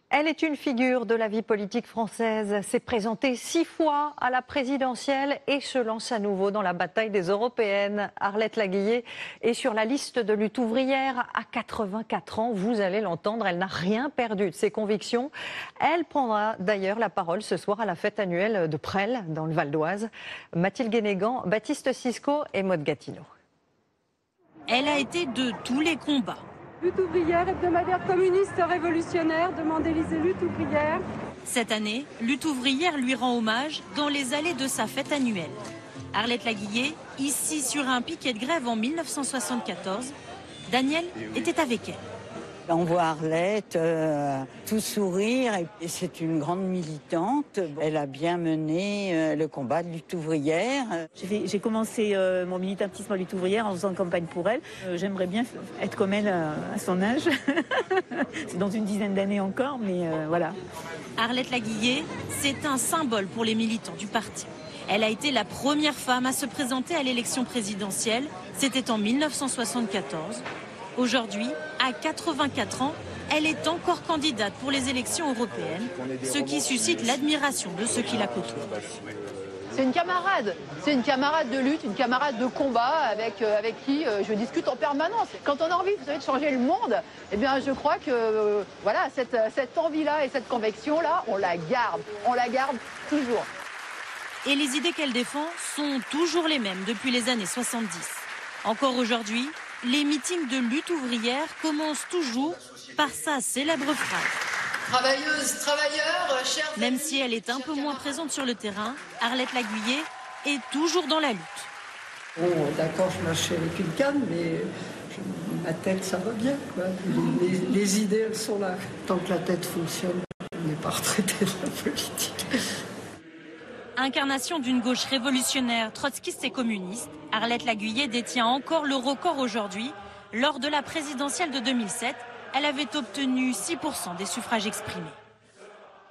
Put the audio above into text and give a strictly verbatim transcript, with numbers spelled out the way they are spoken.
Elle est une figure de la vie politique française, s'est présentée six fois à la présidentielle et se lance à nouveau dans la bataille des européennes. Arlette Laguiller est sur la liste de lutte ouvrière à quatre-vingt-quatre ans. Vous allez l'entendre, elle n'a rien perdu de ses convictions. Elle prendra d'ailleurs la parole ce soir à la fête annuelle de Presles, dans le Val d'Oise. Mathilde Guénégan, Baptiste Sisko et Maud Gatineau. Elle a été de tous les combats. Lutte ouvrière, hebdomadaire communiste révolutionnaire, demandez les luttes ouvrières. Cette année, Lutte ouvrière lui rend hommage dans les allées de sa fête annuelle. Arlette Laguiller, ici sur un piquet de grève en mille neuf cent soixante-quatorze, Daniel était avec elle. On voit Arlette euh, tout sourire et c'est une grande militante. Elle a bien mené euh, le combat de lutte ouvrière. J'ai commencé euh, mon militantisme en lutte ouvrière en faisant campagne pour elle. Euh, J'aimerais bien être comme elle à, à son âge. C'est dans une dizaine d'années encore, mais euh, voilà. Arlette Laguiller, c'est un symbole pour les militants du parti. Elle a été la première femme à se présenter à l'élection présidentielle. C'était en mille neuf cent soixante-quatorze. Aujourd'hui, à quatre-vingt-quatre ans, elle est encore candidate pour les élections européennes, ce qui suscite l'admiration de ceux qui la côtoient. C'est une camarade, c'est une camarade de lutte, une camarade de combat avec, euh, avec qui euh, je discute en permanence. Quand on a envie, vous savez, de changer le monde, eh bien, je crois que euh, voilà, cette, cette envie-là et cette conviction-là, on la garde, on la garde toujours. Et les idées qu'elle défend sont toujours les mêmes depuis les années soixante-dix. Encore aujourd'hui, les meetings de lutte ouvrière commencent toujours par sa célèbre phrase. Travailleuses, travailleurs, chers... Même si elle est un peu moins présente sur le terrain, Arlette Laguiller est toujours dans la lutte. Bon, d'accord, je marche avec une canne, mais je, ma tête, ça va bien, quoi. Les, les, les idées, elles sont là. Tant que la tête fonctionne, on n'est pas retraité de la politique. Incarnation d'une gauche révolutionnaire, trotskiste et communiste, Arlette Laguiller détient encore le record aujourd'hui. Lors de la présidentielle de deux mille sept, elle avait obtenu six pour cent des suffrages exprimés.